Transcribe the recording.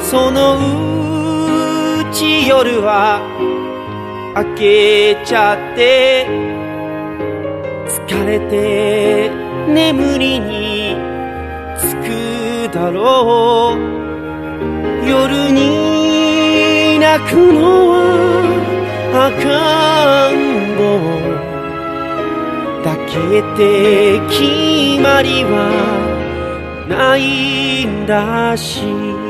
そのうち夜は明けちゃって疲れて眠りにつくだろう。夜に泣くのは赤ん坊だけって決まりはないんだし